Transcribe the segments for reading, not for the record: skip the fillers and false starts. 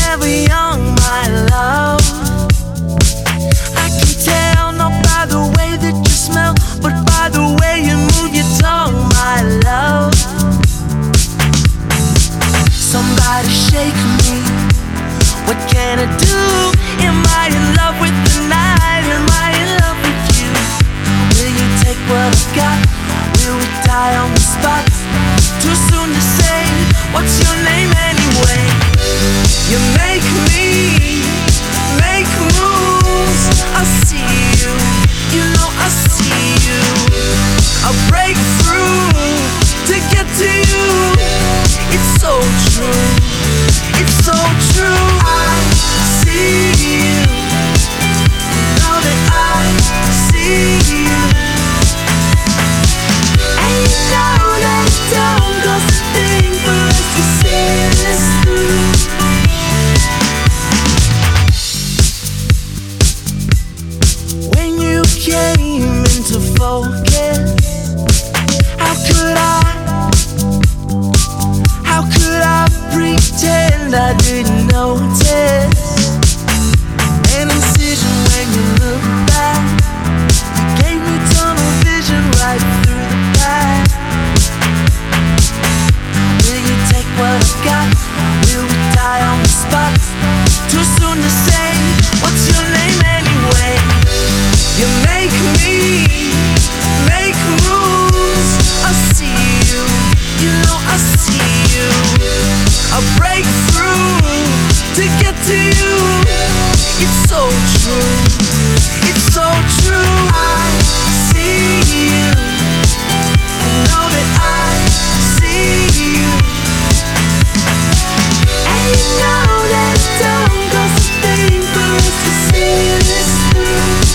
forever young, my love. I can tell not by the way that you smell, but by the way you move your tongue, my love. Somebody shake me. What can I do? Am I in love with the night? Am I in love with you? Will you take what I've got? Will we die on the spot? Too soon to say. What's your name anyway? You make me make moves. I see you, you know I see you. I break through to get to you. It's so true, it's so true. I see you, know that I see you. And you know that it don't cost a thing for us to see this through. When you came into focus, how could I pretend I didn't notice? An incision when you look back, you gave me tunnel vision right through the back. Will you take what I've got? Will we die on the spot? Too soon to say. What's your name anyway? You make me make moves. I see you, you know I see you. I break through to get to you. It's so true, it's so true. I see you, know that I see you. And you know that it don't cost a thing for us to see this through.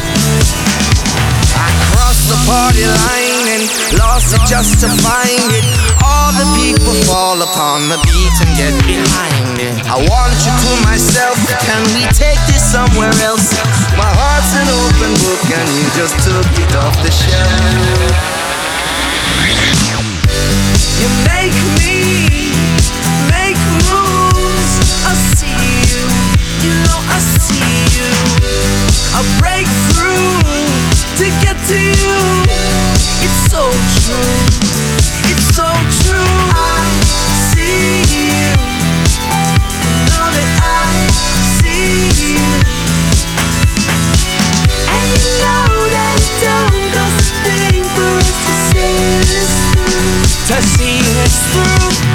I crossed the party line and lost it just to find it. All the people fall upon the beat and get behind it. I want you to myself, can we take this somewhere else? My heart's an open book and you just took it off the shelf. You make me make moves. I see you, you know I see you. I break through to get to you. It's so true, it's so true. I see you, know that I see you. And you know that it don't cost a thing for us to see this through. To see this through.